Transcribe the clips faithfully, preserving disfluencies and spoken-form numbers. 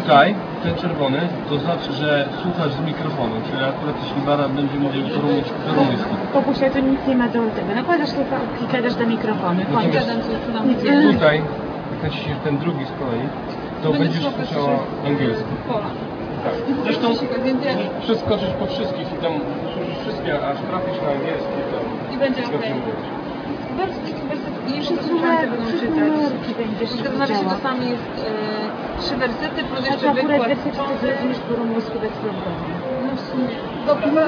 tutaj, ten czerwony, to znaczy, że słuchasz z mikrofonu, czyli akurat jeśli Baran będzie mówił po rumuńsku, to rumuński. Popuścia, to nic nie ma do tego. Nakładasz słuchawki, gadasz do mikrofonu. Tutaj, jak naciśniesz ten drugi z kolei, to będziesz słyszała angielski. Tak. Zresztą przeskoczyć po wszystkich i tam usłyszysz wszystkie, aż trafisz na angielski, to i będzie okej. Bardzo takich wersetów nie posłuchajcie, będą czytać. Zgadza się, czasami jest e, trzy wersety plus jeszcze wykład. To zrozumiesz po rumuńsku bez problemu. No w sumie. Dobra.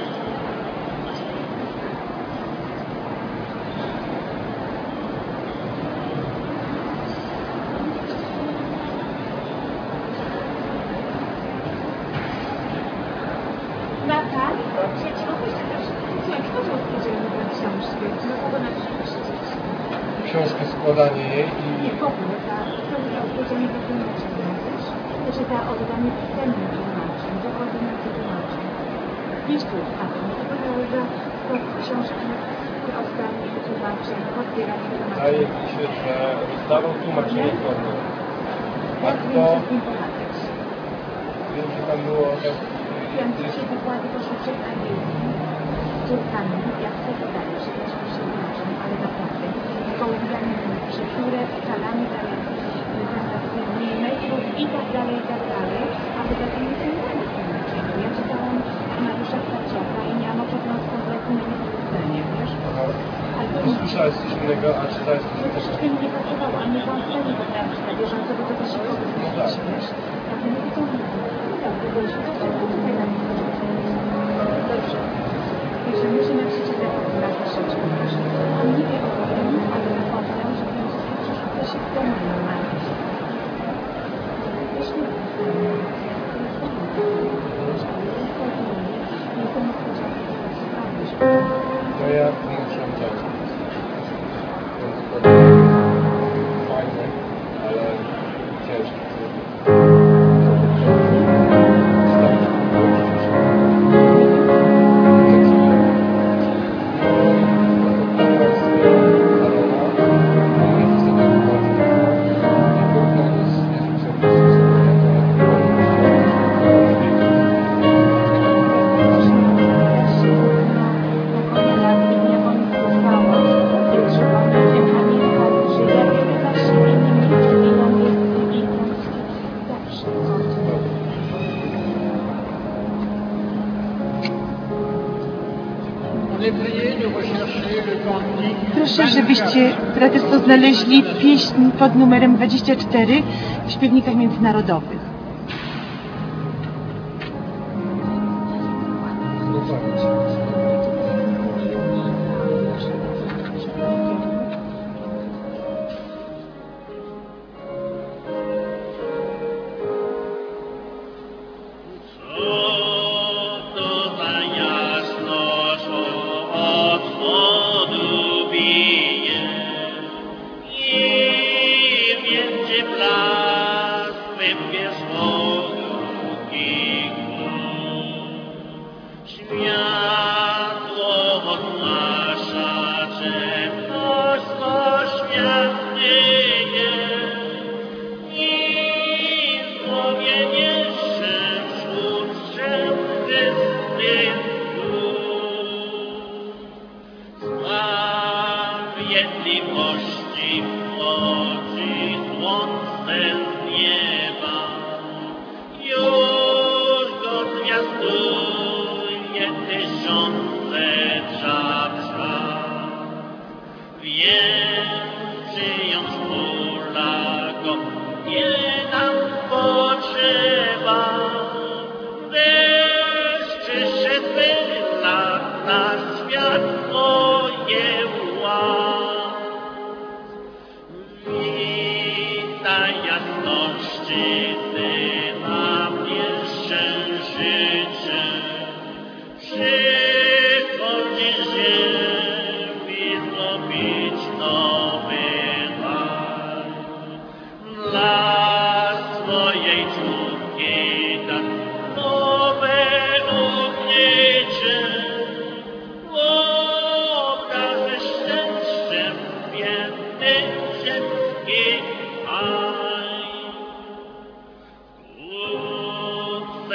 Natal, przyjaciółko, słuchaj, kto to odpowiedzialny za książkę? Na kogo napisać? Książkę, składanie jej i... Nie, w ogóle, ta, kto jest odpowiedzialny za tłumaczenie, wiesz? Że ta oddanie pisemnym tłumaczeń, za koordynację tłumaczeń. Wiesz, tu jest Adam, to za książki, rozdanie tłumaczeń, odbieranie tłumaczeń. Wydaje mi się, że rozdawał tłumaczenie formę. A Jak to... wiem, co z nim polatać? Wiem, że tam było tak... Wiem, że się wykłady poszły przed angielskim, z Turkami, jak to wydaje, że też się tłumaczą, ale naprawdę. Z kolumbianami, przekórę, skalami, dalej, zamiast metrów i tak dalej, i tak dalej, a wydaje mi się, że nie tłumaczenia. Ja czytałam Mariusza Starcioka i miałam ochotę z kompletnie na niepowodzenie, wiesz? Albo słyszałeś coś innego, a czytałeś coś innego? Troszeczkę mi nie pasowało, a nie byłam w stanie poprawić na bieżąco, bo to wysiłkowo zmienić, wiesz? Tak, nie wyciągnę. Dobrze. Także musimy przeczytać raz troszeczkę. On nie wie o tym, ale zapomniał, że francuskie przyszło to się w domu normalnie. Wiesz, nie to ja muszę dać. Fajne, ale ciężkie. Proszę, żebyście Braterstwo znaleźli pieśń pod numerem dwadzieścia cztery w śpiewnikach międzynarodowych.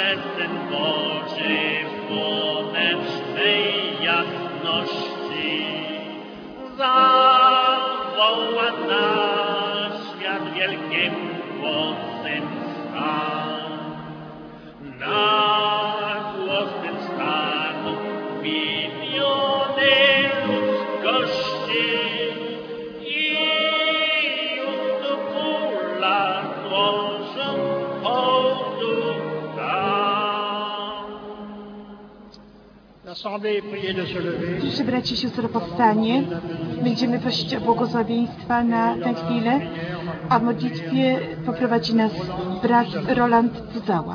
przez Syn Boży w słonecznej jasności zawoła na świat wielkim głosem stan. Na głos ten staną miliony ludzkości i już do kula złożą hołdu tam. Proszę braci i siostry o powstanie. Będziemy prosić o błogosławieństwa na tę chwilę, a w modlitwie poprowadzi nas brat Roland Budzała.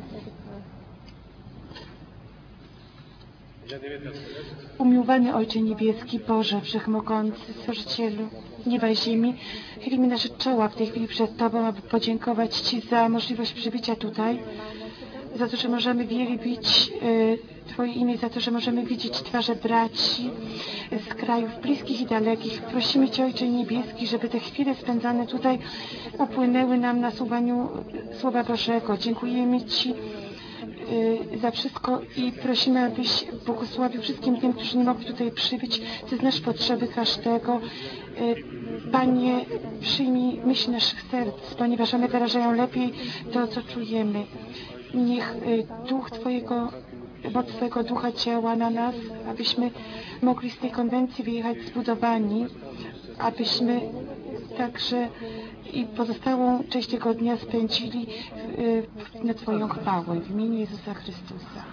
Umiłowany Ojcze Niebieski, Boże Wszechmogący, Stworzycielu nieba i ziemi, chylimy nasze czoła w tej chwili przed Tobą, aby podziękować Ci za możliwość przybycia tutaj, za to, że możemy wielbić y, Twoje imię, za to, że możemy widzieć twarze braci z krajów bliskich i dalekich. Prosimy Cię, Ojcze Niebieski, żeby te chwile spędzane tutaj upłynęły nam na słuchaniu Słowa Bożego. Dziękujemy Ci y, za wszystko i prosimy, abyś błogosławił wszystkim tym, którzy nie mogli tutaj przybyć. Ty znasz potrzeby każdego. Y, Panie, przyjmij myśli naszych serc, ponieważ one wyrażają lepiej to, co czujemy. Niech y, Duch Twojego, moc Twojego Ducha działa na nas, abyśmy mogli z tej konwencji wyjechać zbudowani, abyśmy także i pozostałą część tego dnia spędzili y, na Twoją chwałę w imieniu Jezusa Chrystusa.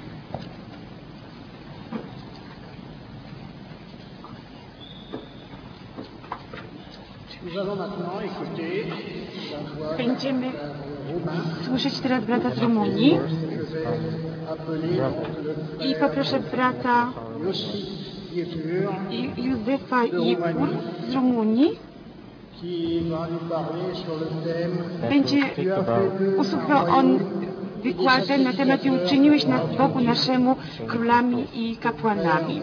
Będziemy słyszeć teraz brata z Rumunii i poproszę brata Józefa Jepur z Rumunii. Będzie usługiwał on wykładem na temat i uczyniłeś nas Bogu naszemu królami i kapłanami.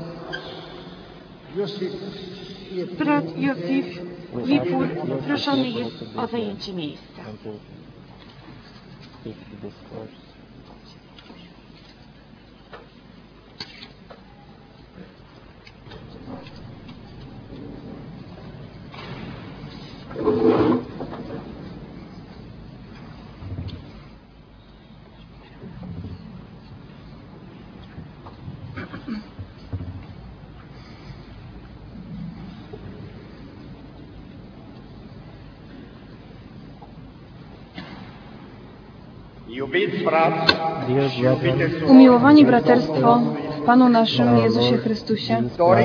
Brat Józef Jepur proszony jest o zajęcie miejsca. Umiłowani braterstwo w Panu naszym Jezusie Chrystusie,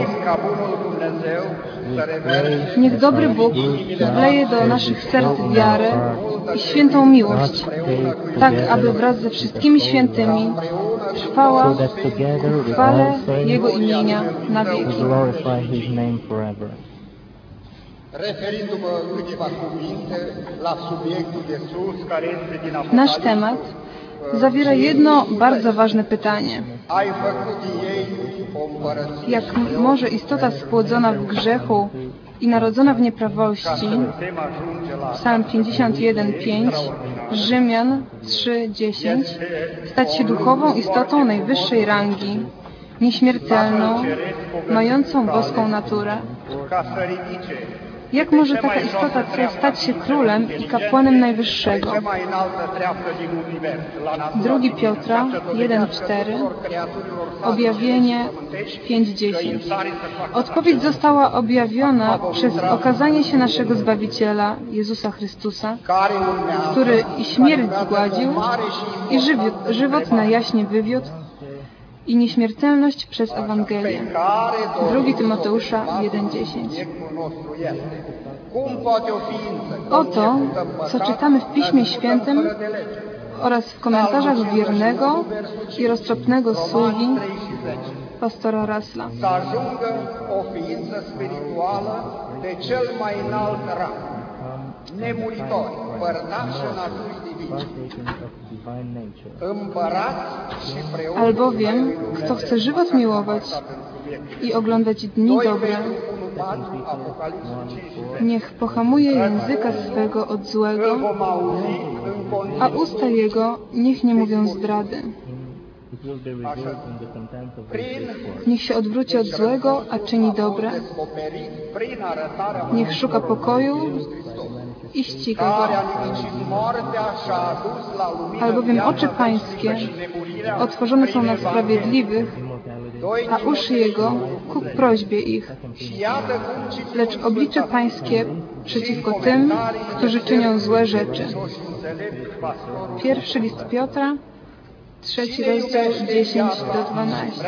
niech dobry Bóg wleje do naszych serc wiarę i świętą miłość, tak aby wraz ze wszystkimi świętymi trwała w chwale Jego imienia na wieki. Nasz temat zawiera jedno bardzo ważne pytanie. Jak może istota spłodzona w grzechu i narodzona w nieprawości, Psalm pięćdziesiąt jeden, pięć, Rzymian trzy, dziesięć, stać się duchową istotą najwyższej rangi, nieśmiertelną, mającą boską naturę? Jak może taka istota stać się królem i kapłanem Najwyższego? Drugi Piotra jeden, cztery, Objawienie pięć, dziesięć. Odpowiedź została objawiona przez okazanie się naszego Zbawiciela, Jezusa Chrystusa, który i śmierć zgładził, i żywot, żywot na jaśnie wywiódł, i nieśmiertelność przez Ewangelię. Drugi Tymoteusza jeden, dziesięć. Oto, co czytamy w Piśmie Świętym oraz w komentarzach wiernego i roztropnego sługi pastora Rasla. Nemuritori, părtași în naturi divine, împărați și preoți. Albowiem, kto chce żywot miłować i oglądać dni dobre, niech pohamuje języka swego od złego, a usta Jego niech nie mówią zdrady. Niech się odwróci od złego, a czyni dobre. Niech szuka pokoju i ściga go. Albowiem oczy Pańskie otworzone są na sprawiedliwych, a uszy Jego ku prośbie ich. Lecz oblicze Pańskie przeciwko tym, którzy czynią złe rzeczy. Pierwszy list Piotra, trzeci rozdział, dziesięć do dwunastu.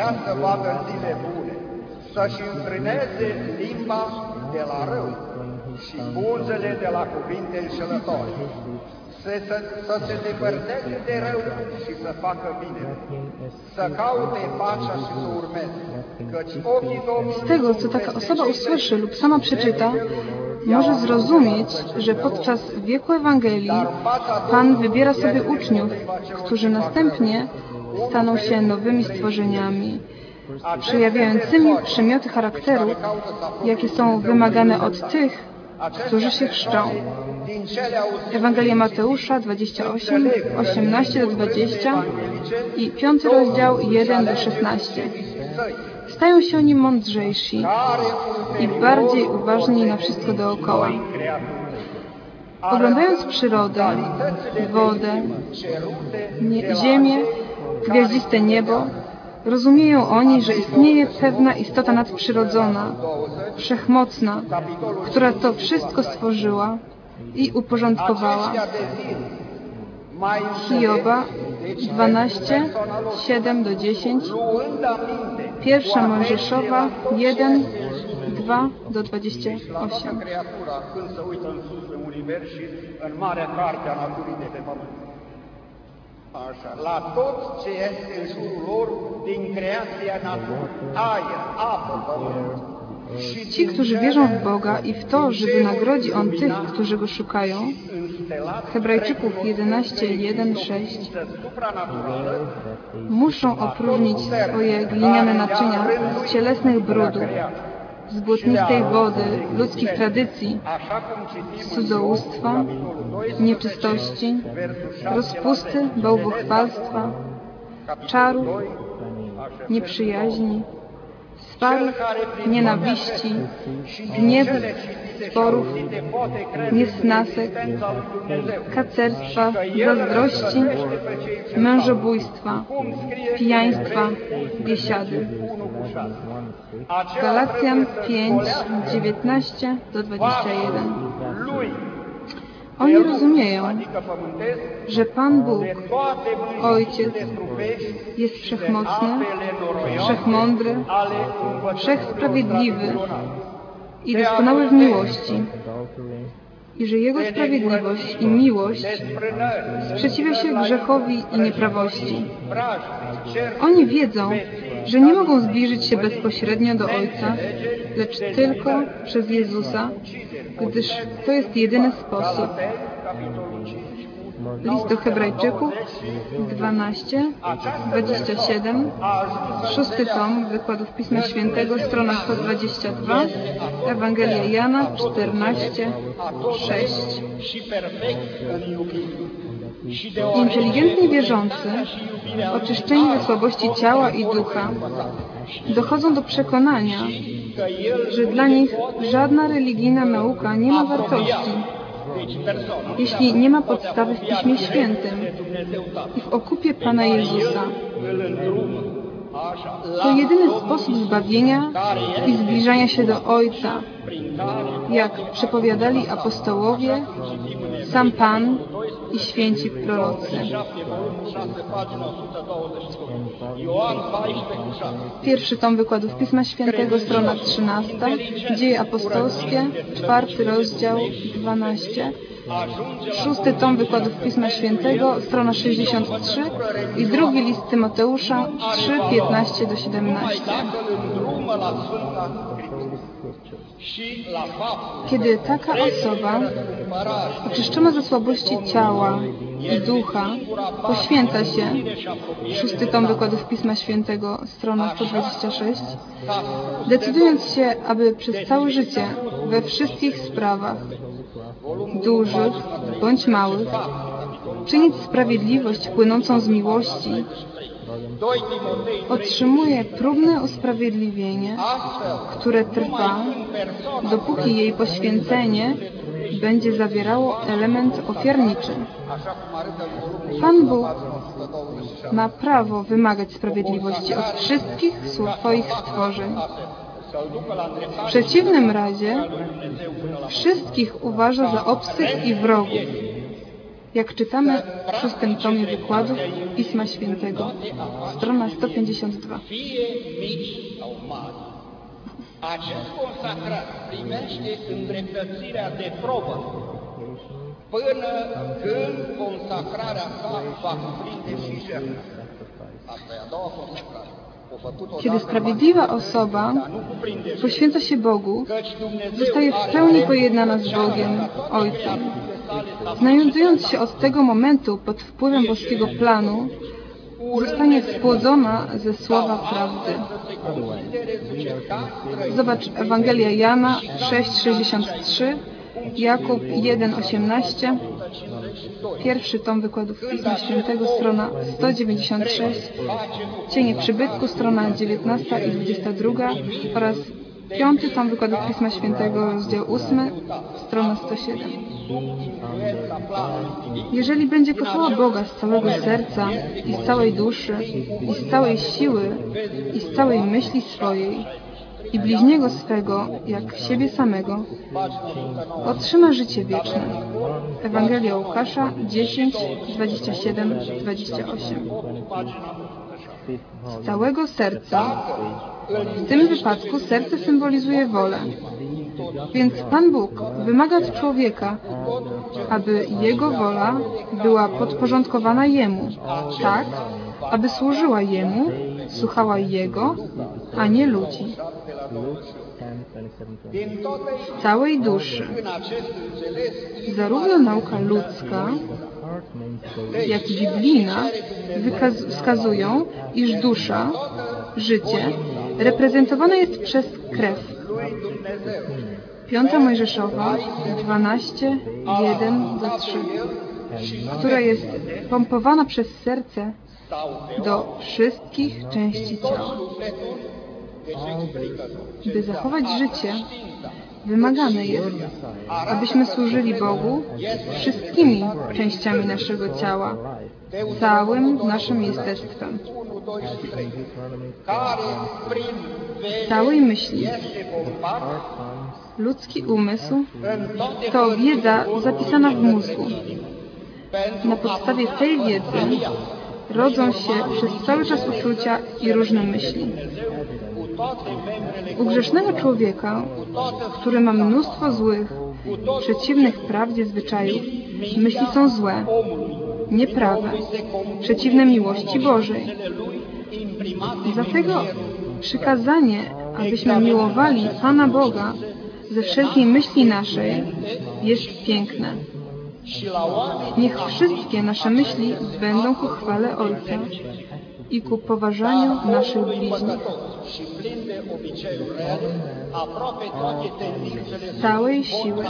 Să-și înfrâneze limba de la rău și buzele de la cuvinte înșelătoare, să, să, să se depărteze de rău și să facă bine, să caute pacea și să urmeze, căci ochii Domnului... Z tego, co taka osoba usłyszy lub sama przeczyta, może zrozumieć, że podczas wieku Ewangelii Pan wybiera sobie uczniów, którzy następnie staną się nowymi stworzeniami, przejawiającymi przymioty charakteru, jakie są wymagane od tych, którzy się chrzczą. Ewangelia Mateusza dwadzieścia osiem, osiemnaście do dwudziestu i piąty rozdział jeden do szesnastu. Stają się oni mądrzejsi i bardziej uważni na wszystko dookoła. Oglądając przyrodę, wodę, nie, ziemię, gwiaździste niebo, rozumieją oni, że istnieje pewna istota nadprzyrodzona, wszechmocna, która to wszystko stworzyła i uporządkowała. Hioba dwanaście, siedem do dziesięciu, Pierwsza Mojżeszowa jeden, dwa do dwudziestu ośmiu. Așa, la tot ce este în jurul lor din creația naturii, aer, apă, pământ. Ci, którzy wierzą w Boga i w to, że wynagrodzi On tych, którzy Go szukają, Hebrajczyków jedenaście, jeden, sześć, muszą opróżnić swoje gliniane naczynia z cielesnych brudów, z błotnistej wody, ludzkich tradycji, z cudzołóstwa, nieczystości, rozpusty, bałwochwalstwa, czarów, nieprzyjaźni, swarów, nienawiści, gniewów, sporów, niesnasek, kacerstwa, zazdrości, mężobójstwa, pijaństwa, biesiady. Galacjan pięć, dziewiętnaście do dwudziestu jeden. Oni rozumieją, że Pan Bóg, Ojciec, jest wszechmocny, wszechmądry, wszechsprawiedliwy i doskonały w miłości, i że Jego sprawiedliwość i miłość sprzeciwia się grzechowi i nieprawości. Oni wiedzą, że nie mogą zbliżyć się bezpośrednio do Ojca, lecz tylko przez Jezusa, gdyż to jest jedyny sposób. List do Hebrajczyków dwanaście, dwadzieścia siedem, szósty tom wykładów Pisma Świętego, strona sto dwadzieścia dwa, Ewangelia Jana czternaście, sześć. Inteligentni wierzący, oczyszczeni ze słabości ciała i ducha, dochodzą do przekonania, że dla nich żadna religijna nauka nie ma wartości, jeśli nie ma podstawy w Piśmie Świętym i w okupie Pana Jezusa. To jedyny sposób zbawienia i zbliżania się do Ojca, jak przepowiadali apostołowie, sam Pan i święci prorocy. Pierwszy tom wykładów Pisma Świętego, strona trzynasta, Dzieje apostolskie, czwarty rozdział, dwanaście, szósty tom wykładów Pisma Świętego, strona sześćdziesiąt trzy i drugi list Tymoteusza trzy, piętnaście do siedemnastu. Kiedy taka osoba, oczyszczona ze słabości ciała i ducha, poświęca się, szósty tom wykładów Pisma Świętego, strona sto dwadzieścia sześć, decydując się, aby przez całe życie we wszystkich sprawach, dużych bądź małych, czynić sprawiedliwość płynącą z miłości, otrzymuje próbne usprawiedliwienie, które trwa, dopóki jej poświęcenie będzie zawierało element ofiarniczy. Pan Bóg ma prawo wymagać sprawiedliwości od wszystkich swoich stworzeń. W przeciwnym razie wszystkich uważa za obcych i wrogów, jak czytamy w szóstym tomie wykładów Pisma Świętego, strona sto pięćdziesiąt dwa. Acest consacrat primește îndreptățirea de probă până când consacrarea sa va cuprinde și jertfă. Asta e a doua consacrare. Kiedy sprawiedliwa osoba poświęca się Bogu, zostaje w pełni pojednana z Bogiem, Ojcem. Znajdując się od tego momentu pod wpływem boskiego planu, zostanie spłodzona ze słowa prawdy. Zobacz Ewangelia Jana sześć sześćdziesiąt trzy, Jakub jeden osiemnaście, pierwszy tom wykładów Pisma Świętego, strona sto dziewięćdziesiąt sześć, Cienie przybytku, strona dziewiętnasta i dwudziesta druga oraz piąty tom wykładów Pisma Świętego, rozdział ósmy, strona sto siedem. Jeżeli będzie kochała Boga z całego serca i z całej duszy i z całej siły i z całej myśli swojej i bliźniego swego jak siebie samego, otrzyma życie wieczne. Ewangelia Łukasza dziesięć dwadzieścia siedem dwadzieścia osiem. Z całego serca. W tym wypadku serce symbolizuje wolę. Więc Pan Bóg wymaga od człowieka, aby jego wola była podporządkowana Jemu, tak, aby służyła Jemu, słuchała Jego, a nie ludzi. Z całej duszy. Zarówno nauka ludzka, jak i biblijna wskazują, iż dusza, życie, reprezentowane jest przez krew. Piąta Mojżeszowa dwanaście, jeden do trzy, która jest pompowana przez serce do wszystkich części ciała. By zachować życie, wymagane jest, abyśmy służyli Bogu wszystkimi częściami naszego ciała, całym naszym jestestwem, całej myśli. Ludzki umysł to wiedza zapisana w mózgu. Na podstawie tej wiedzy rodzą się przez cały czas uczucia i różne myśli. U grzesznego człowieka, który ma mnóstwo złych, przeciwnych prawdzie zwyczajów, myśli są złe, nieprawe, przeciwne miłości Bożej. Dlatego przykazanie, abyśmy miłowali Pana Boga ze wszelkiej myśli naszej, jest piękne. Niech wszystkie nasze myśli będą ku chwale Ojca i ku poważaniu naszych bliźnich. Z całej siły.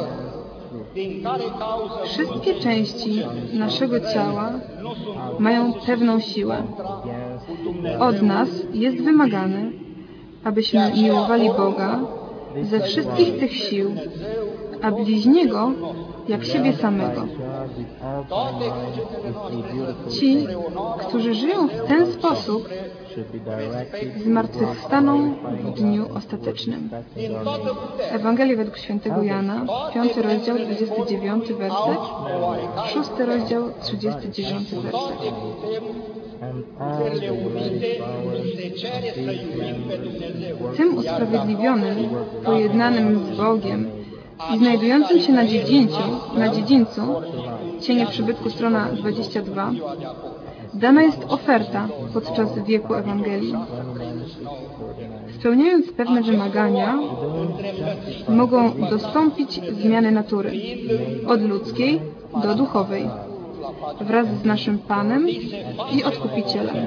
Wszystkie części naszego ciała mają pewną siłę. Od nas jest wymagane, abyśmy miłowali Boga ze wszystkich tych sił, a bliźniego jak siebie samego. Ci, którzy żyją w ten sposób, zmartwychwstaną w dniu ostatecznym. Ewangelia według świętego Jana, piąty rozdział, dwudziesty dziewiąty werset, szósty rozdział, trzydziesty dziewiąty werset. Tym usprawiedliwionym, pojednanym z Bogiem i znajdującym się na dziedzińcu, na dziedzińcu, Cienie przybytku, strona dwadzieścia dwa, dana jest oferta podczas wieku Ewangelii. Spełniając pewne wymagania, mogą dostąpić zmiany natury od ludzkiej do duchowej, wraz z naszym Panem i Odkupicielem.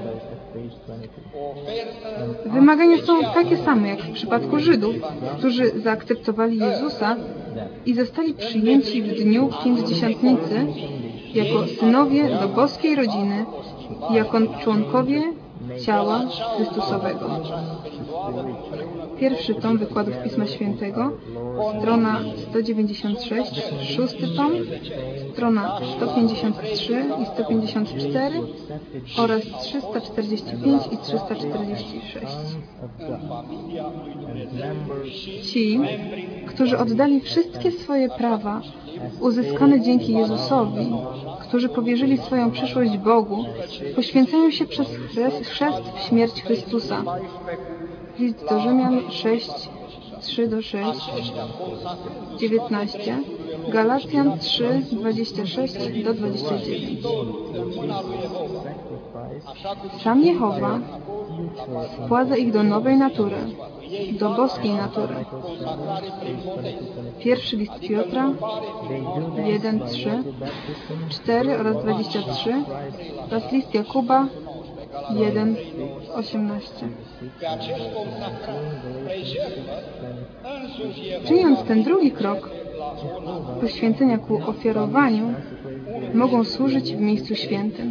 Wymagania są takie same jak w przypadku Żydów, którzy zaakceptowali Jezusa i zostali przyjęci w dniu Pięćdziesiątnicy jako synowie do boskiej rodziny i jako członkowie ciała Chrystusowego. Pierwszy tom wykładów Pisma Świętego, strona sto dziewięćdziesiąt sześć, szósty tom, strona sto pięćdziesiąt trzy i sto pięćdziesiąt cztery oraz trzysta czterdzieści pięć i trzysta czterdzieści sześć. Ci, którzy oddali wszystkie swoje prawa uzyskane dzięki Jezusowi, którzy powierzyli swoją przyszłość Bogu, poświęcają się przez chrzest w śmierć Chrystusa. List do Rzymian sześć, trzy do sześć, dziewiętnaście, Galacjan trzy, dwadzieścia sześć do dwudziestu dziewięciu. Sam Jehowa wpładza ich do nowej natury, do boskiej natury. Pierwszy list Piotra jeden, trzy, cztery oraz dwadzieścia trzy oraz list Jakuba jeden, osiemnaście. Czyniąc ten drugi krok poświęcenia ku ofiarowaniu, mogą służyć w miejscu świętym.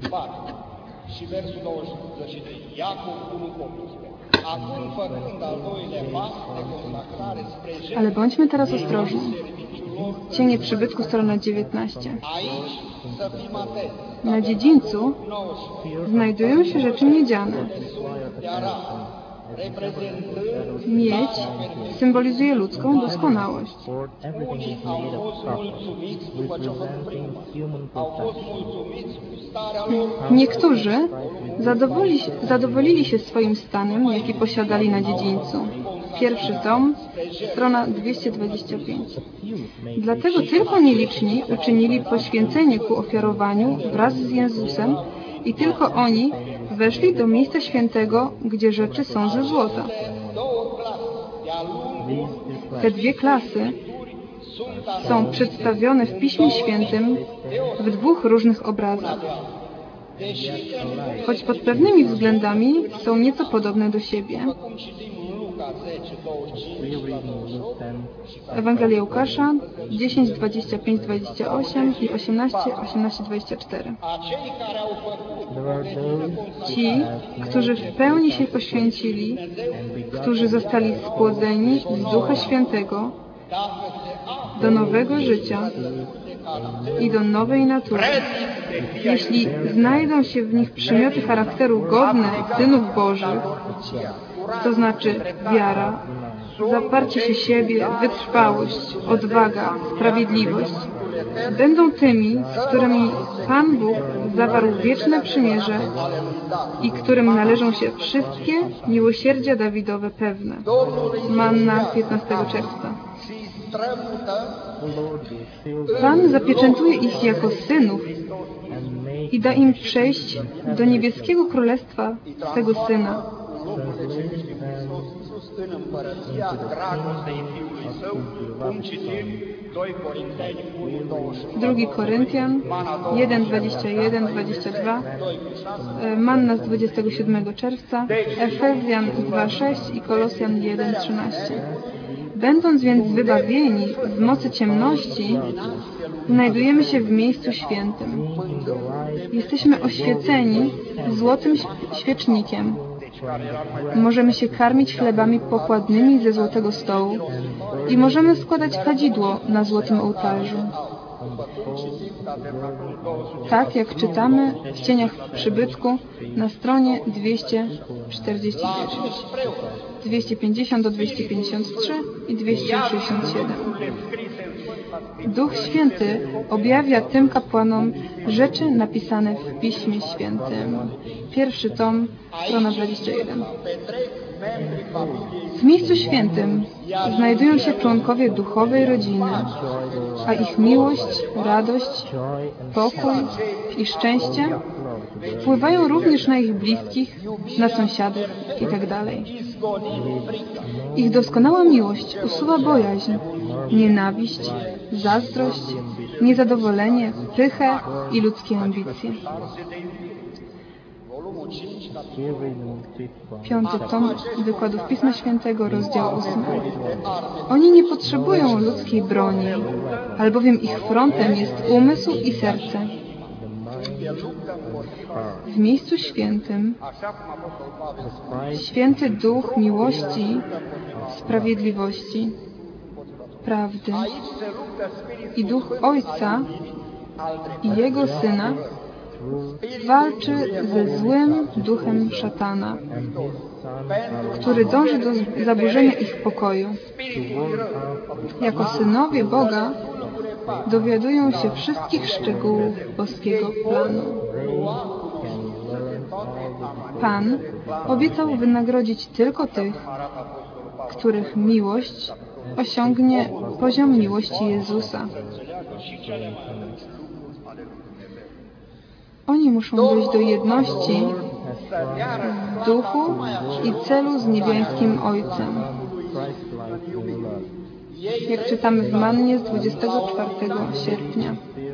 Ale bądźmy teraz ostrożni. Cienie przybytku, strona dziewiętnaście. Na dziedzińcu znajdują się rzeczy miedziane. Miedź symbolizuje ludzką doskonałość. Niektórzy zadowoli, zadowolili się swoim stanem, jaki posiadali na dziedzińcu. Pierwszy tom, strona dwieście dwadzieścia pięć. Dlatego tylko nieliczni uczynili poświęcenie ku ofiarowaniu wraz z Jezusem i tylko oni weszli do miejsca świętego, gdzie rzeczy są ze złota. Te dwie klasy są przedstawione w Piśmie Świętym w dwóch różnych obrazach. Choć pod pewnymi względami są nieco podobne do siebie. Ewangelia Łukasza dziesięć, dwadzieścia pięć, dwadzieścia osiem i osiemnaście, osiemnaście, dwadzieścia cztery. Ci, którzy w pełni się poświęcili, którzy zostali spłodzeni z Ducha Świętego do nowego życia i do nowej natury. Jeśli znajdą się w nich przymioty charakteru godne synów Bożych, to znaczy wiara, zaparcie się siebie, wytrwałość, odwaga, sprawiedliwość, będą tymi, z którymi Pan Bóg zawarł wieczne przymierze i którym należą się wszystkie miłosierdzia Dawidowe pewne. Manna piętnastego czerwca. Pan zapieczętuje ich jako synów i da im przejść do niebieskiego królestwa swego Syna. Drugi Koryntian jeden, dwadzieścia jeden, dwadzieścia dwa, Manna z dwudziestego siódmego czerwca, Efezjan dwa, sześć i Kolosjan jeden, trzynaście. Będąc więc wybawieni z mocy ciemności, znajdujemy się w miejscu świętym. Jesteśmy oświeceni złotym świecznikiem. Możemy się karmić chlebami pokładnymi ze złotego stołu i możemy składać kadzidło na złotym ołtarzu. Tak jak czytamy w cieniach przybytku na stronie dwieście czterdzieści dziewięć, dwieście pięćdziesiąt do dwieście pięćdziesiąt trzy i dwieście sześćdziesiąt siedem. Duch Święty objawia tym kapłanom rzeczy napisane w Piśmie Świętym. Pierwszy tom, strona dwadzieścia jeden. W miejscu świętym znajdują się członkowie duchowej rodziny, a ich miłość, radość, pokój i szczęście wpływają również na ich bliskich, na sąsiadów itd. Ich doskonała miłość usuwa bojaźń, nienawiść, zazdrość, niezadowolenie, pychę i ludzkie ambicje. Piąty tom wykładów Pisma Świętego, rozdział ósmy. Oni nie potrzebują ludzkiej broni, albowiem ich frontem jest umysł i serce. W miejscu świętym Święty Duch miłości, sprawiedliwości, prawdy i Duch Ojca i Jego Syna walczy ze złym duchem szatana, który dąży do zaburzenia ich pokoju. Jako synowie Boga dowiadują się wszystkich szczegółów boskiego planu. Pan obiecał wynagrodzić tylko tych, których miłość osiągnie poziom miłości Jezusa. Oni muszą dojść do jedności w duchu i celu z niebiańskim Ojcem. Jak czytamy w Mannie z dwudziestego czwartego sierpnia.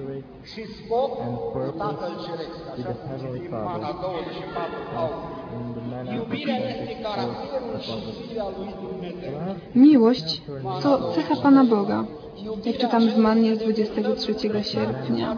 Miłość to cecha Pana Boga. Jak czytamy w Mannie z dwudziestego trzeciego sierpnia.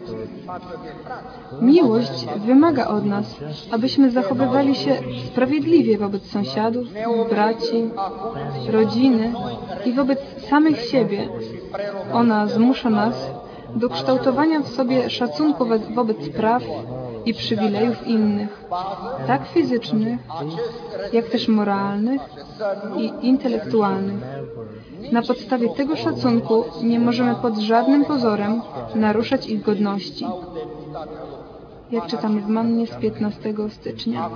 Miłość wymaga od nas, abyśmy zachowywali się sprawiedliwie wobec sąsiadów, braci, rodziny i wobec samych siebie. Ona zmusza nas do kształtowania w sobie szacunku wobec praw i przywilejów innych, tak fizycznych, jak też moralnych i intelektualnych. Na podstawie tego szacunku nie możemy pod żadnym pozorem naruszać ich godności. Jak czytamy w Mannie z piętnastego stycznia.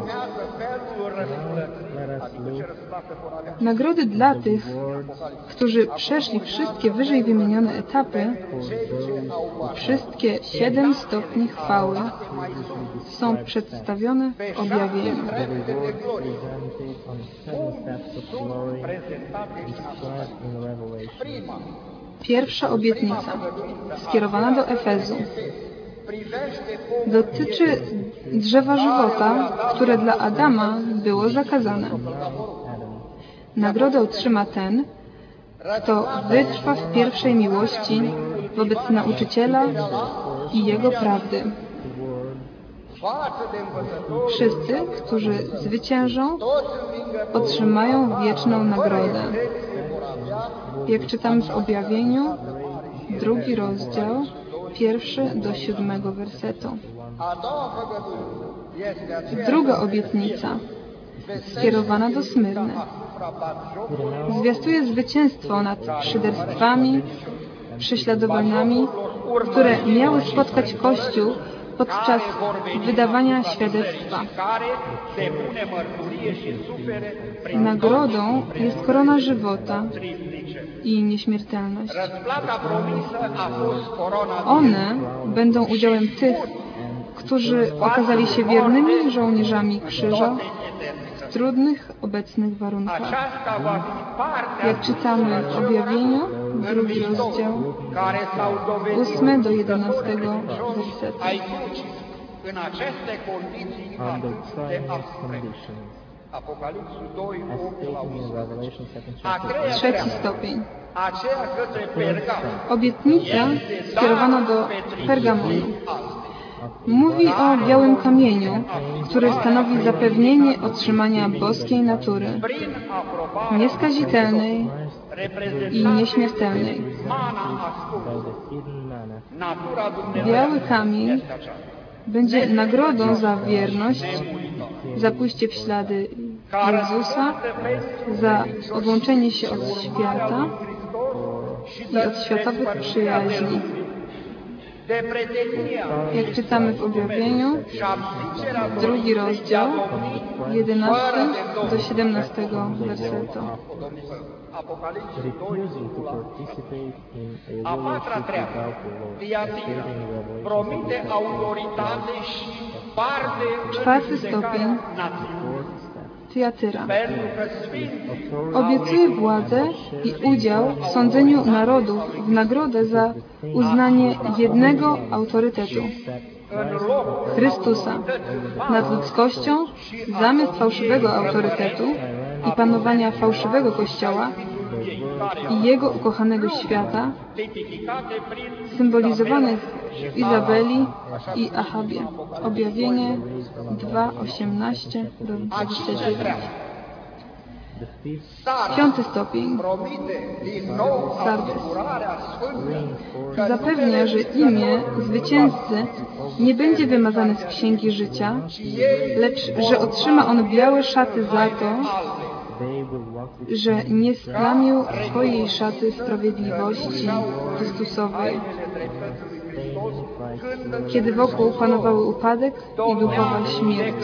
Nagrody dla tych, którzy przeszli wszystkie wyżej wymienione etapy, wszystkie siedem stopni chwały, są przedstawione w objawieniu. Pierwsza obietnica, skierowana do Efezu, dotyczy drzewa żywota, które dla Adama było zakazane. Nagrodę otrzyma ten, kto wytrwa w pierwszej miłości wobec nauczyciela i jego prawdy. Wszyscy, którzy zwyciężą, otrzymają wieczną nagrodę. Jak czytamy w objawieniu, drugi rozdział, pierwszy do siódmego wersetu. Druga obietnica, skierowana do Smyrny, zwiastuje zwycięstwo nad szyderstwami, prześladowaniami, które miały spotkać Kościół podczas wydawania świadectwa. Nagrodą jest korona żywota i nieśmiertelność. One będą udziałem tych, którzy okazali się wiernymi żołnierzami krzyża w trudnych obecnych warunkach. Jak czytamy w objawieniu, drugi rozdział, ósmy do jedenastego wersetu. Trzeci stopień. Obietnica skierowana do Pergamonu. Mówi o białym kamieniu, który stanowi zapewnienie otrzymania boskiej natury, nieskazitelnej i nieśmiertelnej. Biały kamień będzie nagrodą za wierność, za pójście w ślady Jezusa, za odłączenie się od świata i od światowych przyjaźni. Jak czytamy w objawieniu, drugi rozdział, jedenasty do siedemnastego wersetu. A patra treabă, Tiatira, promite autoritate și parte Czwarty stopień. Tyatyra. Obiecuje władzę i udział w sądzeniu narodów w nagrodę za uznanie jednego autorytetu, Chrystusa, nad ludzkością zamiast fałszywego autorytetu i panowania fałszywego Kościoła i jego ukochanego świata, symbolizowanych w Izabeli i Achabie. Objawienie dwa, osiemnaście do dwudziestu dziewięciu. Piąty stopień. Sardes. Zapewnia, że imię zwycięzcy nie będzie wymazane z księgi życia, lecz że otrzyma on białe szaty za to, że nie splamił swojej szaty sprawiedliwości Chrystusowej, kiedy wokół panowały upadek i duchowa śmierć.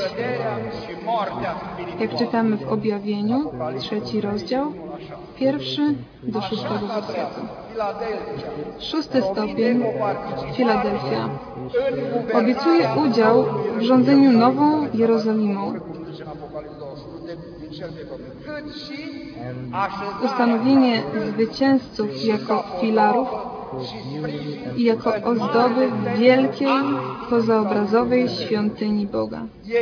Jak czytamy w Objawieniu, trzeci rozdział, pierwszy do szóstego wersetu. Szósty stopień, Filadelfia. Obiecuje udział w rządzeniu Nową Jerozolimą. Ustanowienie zwycięzców jako filarów i jako ozdoby wielkiej, pozaobrazowej świątyni Boga.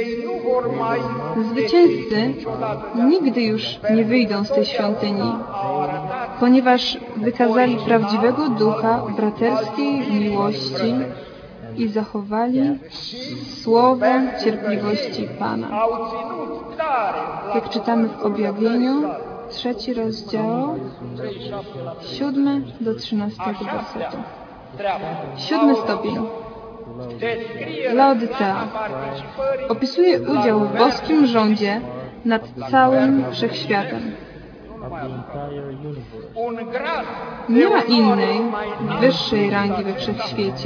Zwycięzcy nigdy już nie wyjdą z tej świątyni, ponieważ wykazali prawdziwego ducha braterskiej miłości i zachowali słowo cierpliwości Pana. Jak czytamy w Objawieniu, trzeci rozdział, siódmy do trzynastego wersetu. Siódmy stopień. Laodycea. Opisuje udział w boskim rządzie nad całym wszechświatem. Nie ma innej, wyższej rangi we wszechświecie.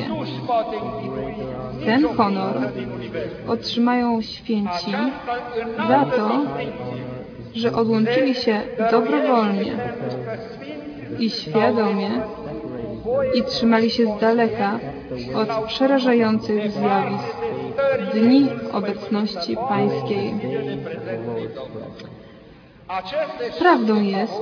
Ten honor otrzymają święci za to, że odłączyli się dobrowolnie i świadomie i trzymali się z daleka od przerażających zjawisk dni obecności Pańskiej. Prawdą jest,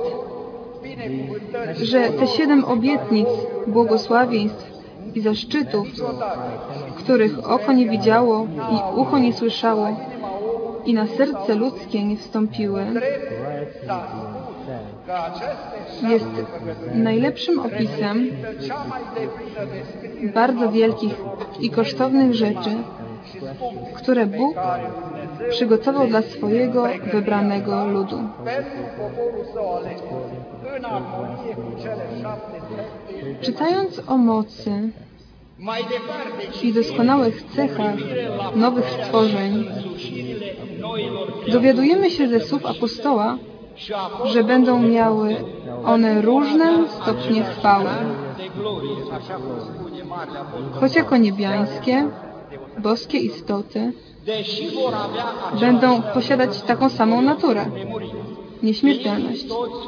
że te siedem obietnic, błogosławieństw i zaszczytów, których oko nie widziało i ucho nie słyszało i na serce ludzkie nie wstąpiły, jest najlepszym opisem bardzo wielkich i kosztownych rzeczy, które Bóg przygotował dla swojego wybranego ludu. Czytając o mocy i doskonałych cechach nowych stworzeń, dowiadujemy się ze słów apostoła, że będą miały one różne stopnie chwały. Choć jako niebiańskie, boskie istoty będą posiadać taką samą naturę, nieśmiertelność.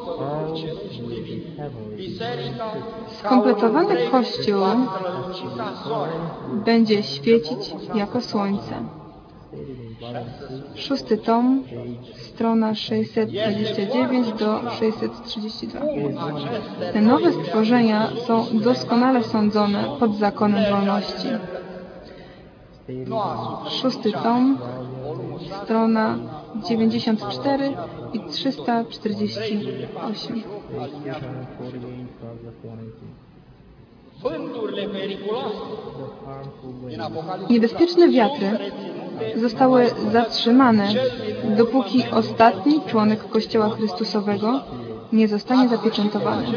Skompletowany Kościół będzie świecić jako słońce. Szósty tom, strona sześćset dwadzieścia dziewięć do sześćset trzydzieści dwa. Te nowe stworzenia są doskonale sądzone pod zakonem wolności. Szósty tom, strona dziewięćdziesiąt cztery i trzysta czterdzieści osiem. Niebezpieczne wiatry zostały zatrzymane, dopóki ostatni członek Kościoła Chrystusowego nie zostanie zapieczętowany.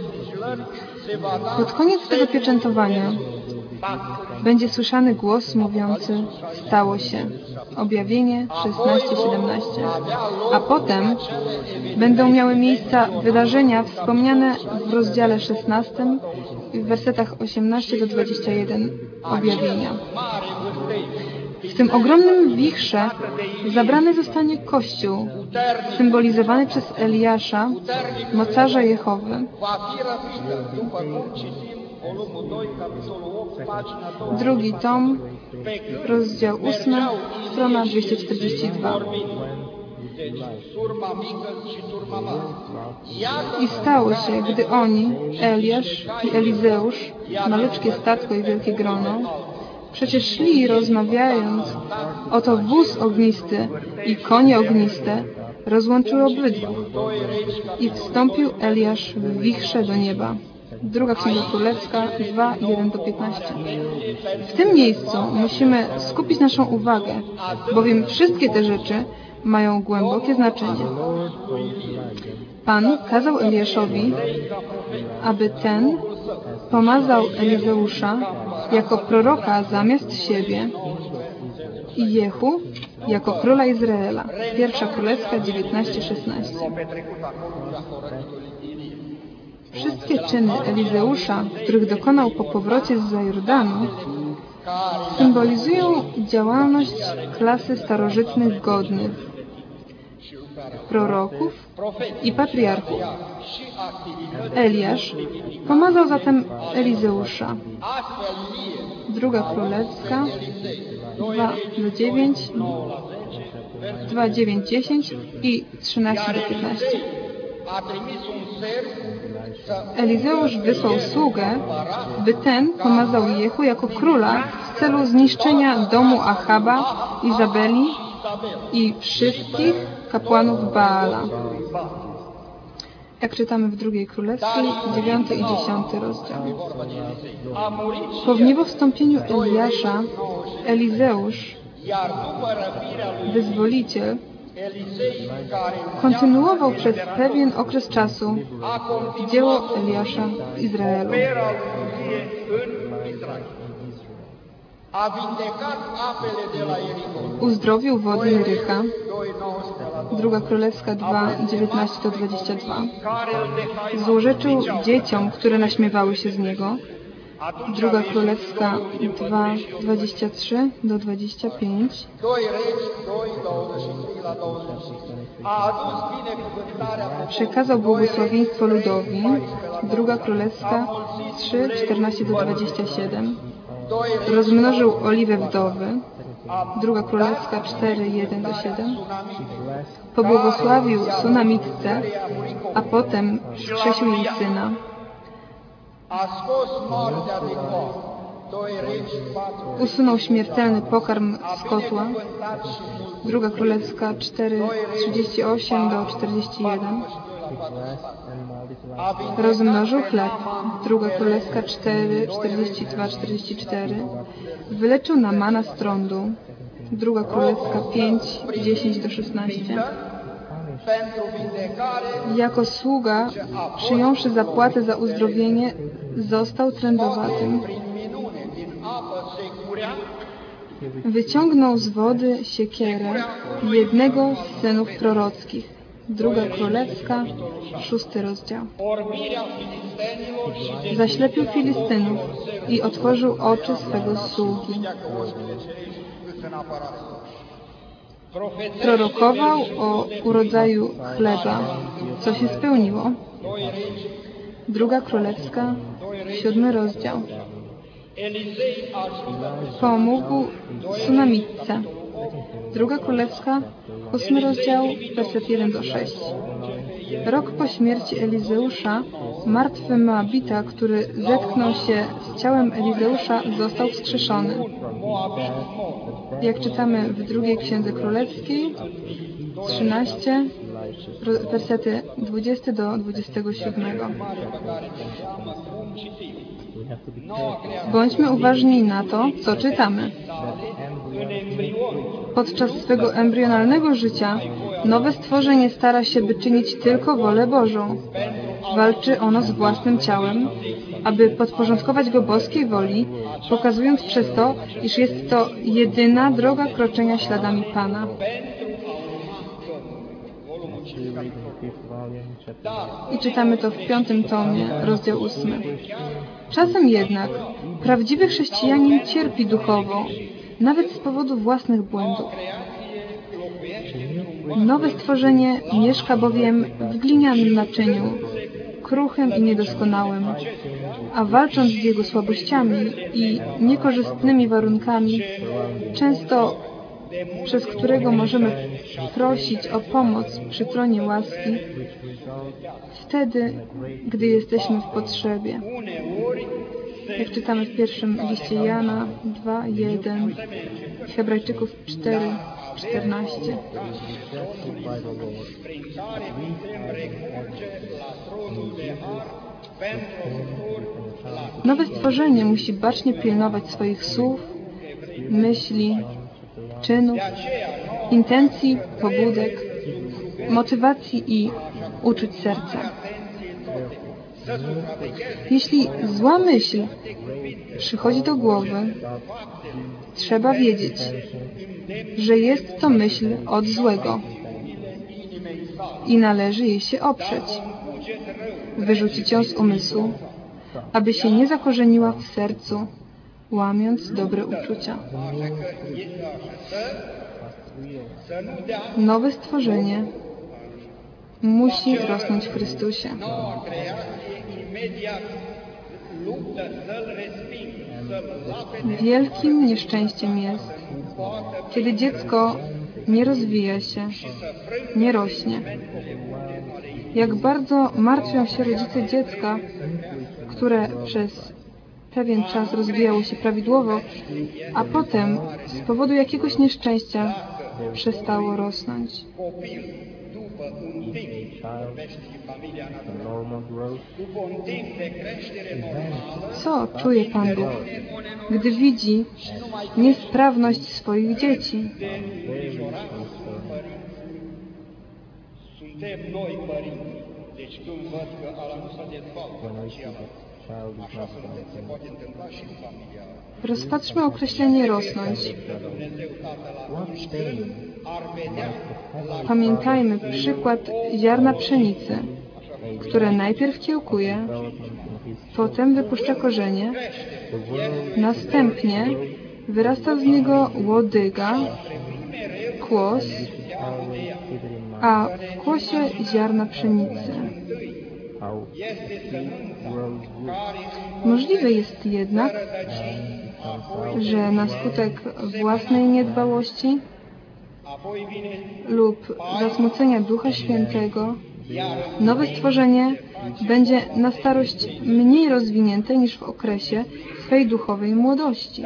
Pod koniec tego pieczętowania będzie słyszany głos mówiący: stało się. Objawienie szesnaście siedemnaście. A potem będą miały miejsca wydarzenia wspomniane w rozdziale szesnastym i w wersetach osiemnaście do dwudziestu jeden Objawienia. W tym ogromnym wichrze zabrany zostanie Kościół, symbolizowany przez Eliasza, mocarza Jehowy. Drugi tom, rozdział ósmy, strona dwieście czterdzieści dwa. Deci, surma mică și surma mare. Iată I stało się, gdy oni, Eliasz i Elizeusz, maluczkie statko i wielkie grono, przecież szli rozmawiając, oto wóz ognisty i konie ogniste rozłączyły obydwu. I wstąpił Eliasz w wichrze do nieba. Druga Księga Królewska dwa, jeden do piętnastu. W tym miejscu musimy skupić naszą uwagę, bowiem wszystkie te rzeczy mają głębokie znaczenie. Pan kazał Eliaszowi, aby ten pomazał Elizeusza jako proroka zamiast siebie i Jehu jako króla Izraela. Pierwsza Królewska dziewiętnaście, szesnaście. Wszystkie czyny Elizeusza, których dokonał po powrocie z Jordanu, symbolizują działalność klasy starożytnych godnych, proroków i patriarchów. Eliasz pomazał zatem Elizeusza. Druga Królewska dwa do dziewięć, dwa, dziewięć, dziesięć i trzynaście do piętnastu. Elizeusz wysłał sługę, by ten pomazał Jehu jako króla w celu zniszczenia domu Achaba, Izabeli i wszystkich kapłanów Baala. Jak czytamy w drugiej Królewskiej, dziewiąty i dziesiąty rozdział. Po wniebowstąpieniu Eliasza, Elizeusz, wyzwoliciel, kontynuował przez pewien okres czasu dzieło Eliasza w Izraelu. Uzdrowił wody Jericha. Druga Królewska dwa, dziewiętnaście do dwudziestu dwóch. Złorzeczył dzieciom, które naśmiewały się z niego. Druga Królewska dwa, dwadzieścia trzy do dwudziestu pięciu. Przekazał błogosławieństwo ludowi. Druga Królewska trzy, czternaście do dwudziestu siedmiu. Rozmnożył oliwę wdowy. Druga Królewska cztery, jeden do siedmiu. Pobłogosławił Sunamitce, a potem wskrzesił jej syna. Usunął śmiertelny pokarm z kotła. Druga Królewska cztery, trzydzieści osiem do czterdziestu jeden. Rozmnożył chleb. Druga Królewska cztery, czterdzieści dwa, czterdzieści cztery. Wyleczył Naamana z trądu. Druga Królewska pięć, dziesięć do szesnastu. Jako sługa, przyjąwszy zapłatę za uzdrowienie, został trędowatym. Wyciągnął z wody siekierę jednego z synów prorockich. Druga Królewska, szósty rozdział. Zaślepił Filistynów i otworzył oczy swego sługi. Prorokował o urodzaju chleba, co się spełniło. Druga Królewska, siódmy rozdział. Pomógł Sunamitce. Druga Królewska, ósmy rozdział, werset jeden do sześciu. Rok po śmierci Elizeusza, martwy Moabita, który zetknął się z ciałem Elizeusza, został wskrzeszony. Jak czytamy w drugiej Księdze Królewskiej, trzynaście, wersety dwudziesty do dwudziestego siódmego. Bądźmy uważni na to, co czytamy. Podczas swego embrionalnego życia nowe stworzenie stara się, by czynić tylko wolę Bożą. Walczy ono z własnym ciałem, aby podporządkować go boskiej woli, pokazując przez to, iż jest to jedyna droga kroczenia śladami Pana. I czytamy to w piątym tomie, rozdział ósmy. Czasem jednak prawdziwy chrześcijanin cierpi duchowo, nawet z powodu własnych błędów. Nowe stworzenie mieszka bowiem w glinianym naczyniu, kruchym i niedoskonałym, a walcząc z jego słabościami i niekorzystnymi warunkami, często przez którego możemy prosić o pomoc przy tronie łaski, wtedy, gdy jesteśmy w potrzebie. Jak czytamy w pierwszym liście Jana dwa, jeden, Hebrajczyków cztery, czternaście. Nowe stworzenie musi bacznie pilnować swoich słów, myśli, czynów, intencji, pobudek, motywacji i uczuć serca. Jeśli zła myśl przychodzi do głowy, trzeba wiedzieć, że jest to myśl od złego i należy jej się oprzeć, wyrzucić ją z umysłu, aby się nie zakorzeniła w sercu, łamiąc dobre uczucia. Nowe stworzenie musi rosnąć w Chrystusie. Wielkim nieszczęściem jest, kiedy dziecko nie rozwija się, nie rośnie. Jak bardzo martwią się rodzice dziecka, które przez pewien czas rozwijało się prawidłowo, a potem z powodu jakiegoś nieszczęścia przestało rosnąć. Co czuje Pan Bóg, gdy widzi niesprawność swoich dzieci? Rozpatrzmy określenie rosnąć. Pamiętajmy przykład ziarna pszenicy, które najpierw kiełkuje, potem wypuszcza korzenie, następnie wyrasta z niego łodyga, kłos, a w kłosie ziarna pszenicy. Możliwe jest jednak, że na skutek własnej niedbałości lub zasmucenia Ducha Świętego nowe stworzenie będzie na starość mniej rozwinięte niż w okresie swej duchowej młodości.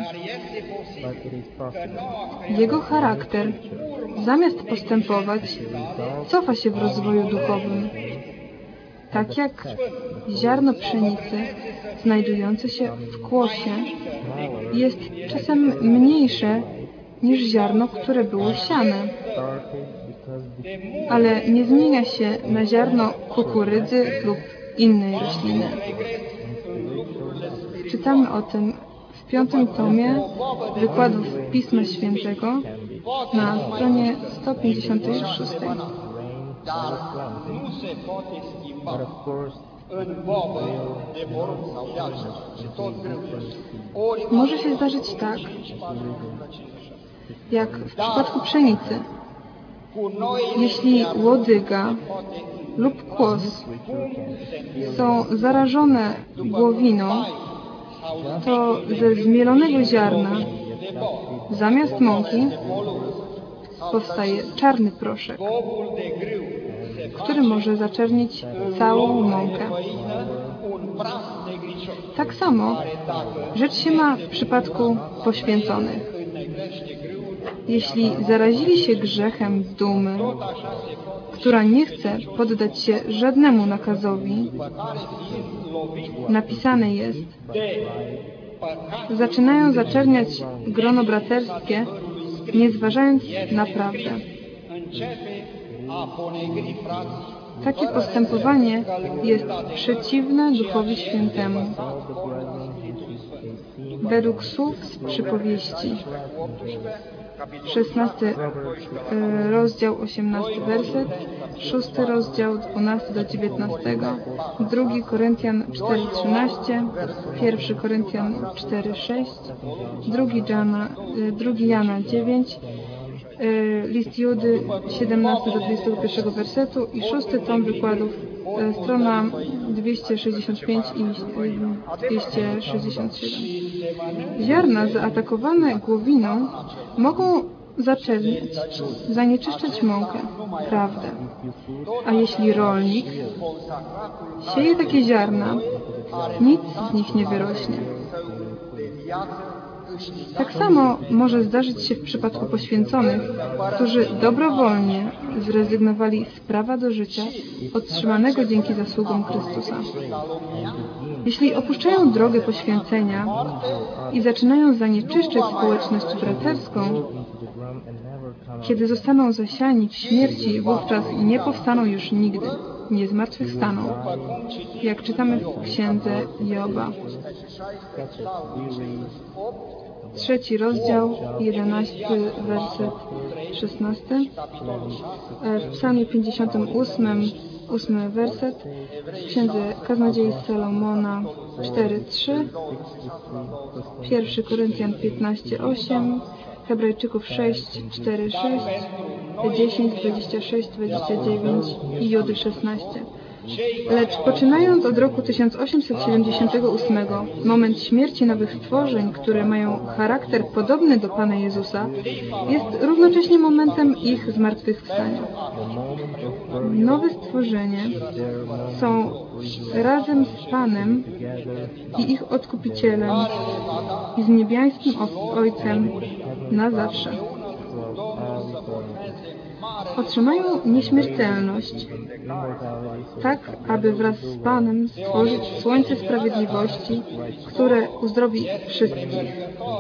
Jego charakter, zamiast postępować, cofa się w rozwoju duchowym. Tak jak ziarno pszenicy znajdujące się w kłosie jest czasem mniejsze niż ziarno, które było siane, ale nie zmienia się na ziarno kukurydzy lub innej rośliny. Czytamy o tym w piątym tomie wykładów Pisma Świętego na stronie sto pięćdziesiątej szóstej. Może się zdarzyć tak, jak w przypadku pszenicy. Jeśli łodyga lub kłos są zarażone głowiną, to ze zmielonego ziarna zamiast mąki powstaje czarny proszek, który może zaczernić całą mąkę. Tak samo rzecz się ma w przypadku poświęconych. Jeśli zarazili się grzechem dumy, która nie chce poddać się żadnemu nakazowi, napisane jest: zaczynają zaczerniać grono braterskie, nie zważając na prawdę. Takie postępowanie jest przeciwne Duchowi Świętemu. Według słów z przypowieści, szesnasty rozdział, osiemnasty werset, szósty rozdział, dwunasty do dziewiętnastego, drugi Koryntian cztery, trzynaście, pierwszy Koryntian cztery, sześć, drugi Jana, drugi Jana dziewięć, list Judy siedemnasty do dwudziestego pierwszego wersetu i szósty tom wykładów, strona dwieście sześćdziesiąt pięć i dwieście sześćdziesiąt siedem. Ziarna zaatakowane głowiną mogą zaczerniać, zanieczyszczać mąkę, prawdę. A jeśli rolnik sieje takie ziarna, nic z nich nie wyrośnie. Tak samo może zdarzyć się w przypadku poświęconych, którzy dobrowolnie zrezygnowali z prawa do życia otrzymanego dzięki zasługom Chrystusa. Jeśli opuszczają drogę poświęcenia i zaczynają zanieczyszczać społeczność braterską, kiedy zostaną zasiani w śmierci, wówczas nie powstaną już nigdy, nie zmartwychwstaną, jak czytamy w księdze Joba. Trzeci rozdział, jedenasty werset, szesnasty. W psalmie pięćdziesiątym ósmym, ósmy werset. W księdze Kaznodziei Salomona cztery trzy. Pierwszy Koryntian piętnaście osiem. Hebrajczyków sześć cztery sześć. dziesięć dwadzieścia sześć dwadzieścia dziewięć i Judy szesnaście. Lecz poczynając od roku tysiąc osiemset siedemdziesiątego ósmego, moment śmierci nowych stworzeń, które mają charakter podobny do Pana Jezusa, jest równocześnie momentem ich zmartwychwstania. Nowe stworzenie są razem z Panem i ich Odkupicielem i z niebiańskim Ojcem na zawsze. Otrzymają nieśmiertelność, tak aby wraz z Panem stworzyć słońce sprawiedliwości, które uzdrowi wszystkich.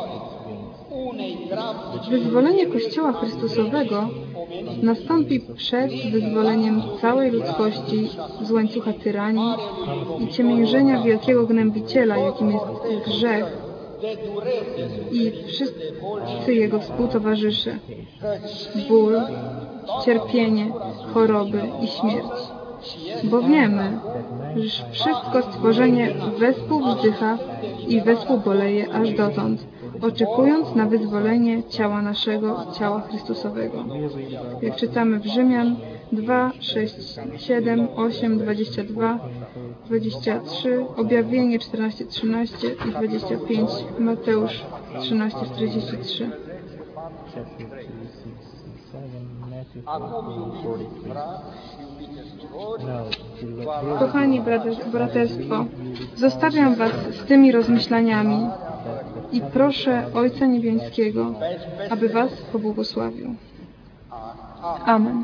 Wyzwolenie Kościoła Chrystusowego nastąpi przed wyzwoleniem całej ludzkości z łańcucha tyranii i ciemiężenia wielkiego gnębiciela, jakim jest grzech i wszyscy jego współtowarzysze, ból, cierpienie, choroby i śmierć. Bo wiemy, że wszystko stworzenie wespół wzdycha i wespół boleje aż dotąd, oczekując na wyzwolenie ciała naszego, ciała Chrystusowego. Jak czytamy w Rzymian dwa, sześć, siedem, osiem, dwadzieścia dwa, dwadzieścia trzy, Objawienie czternaście, trzynaście i dwadzieścia pięć, Mateusz trzynaście, czterdzieści trzy. Kochani braterstwo, zostawiam Was z tymi rozmyślaniami i proszę Ojca Niebiańskiego, aby Was pobłogosławił. Amen.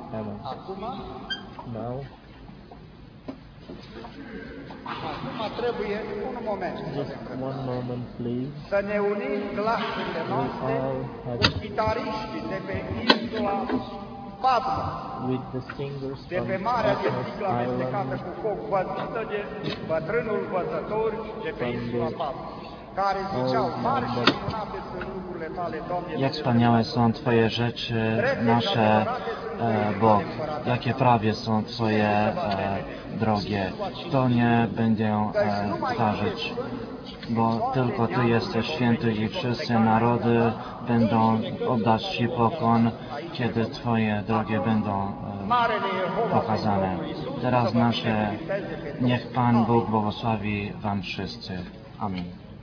Acum trebuie un moment One moment, please. să ne unim glasele noastre cu chitariștii de pe insula Patmos, With the singers de from pe Marea de Patmos Sticlă amestecată Island, cu foc, văzută de bătrânul văzător de pe insula Patmos, care ziceau, mari și minunate sunt lucrurile tale, Doamne, Jak wspaniałe są Twoje rzeczy, nasze e, Bóg. Jakie prawie są Twoje e, drogie. To nie będę e, zdarzyć, bo tylko Ty jesteś święty i wszyscy narody będą oddać Ci pokłon, kiedy Twoje drogie będą e, pokazane. Teraz nasze, niech Pan Bóg błogosławi Wam wszyscy. Amen.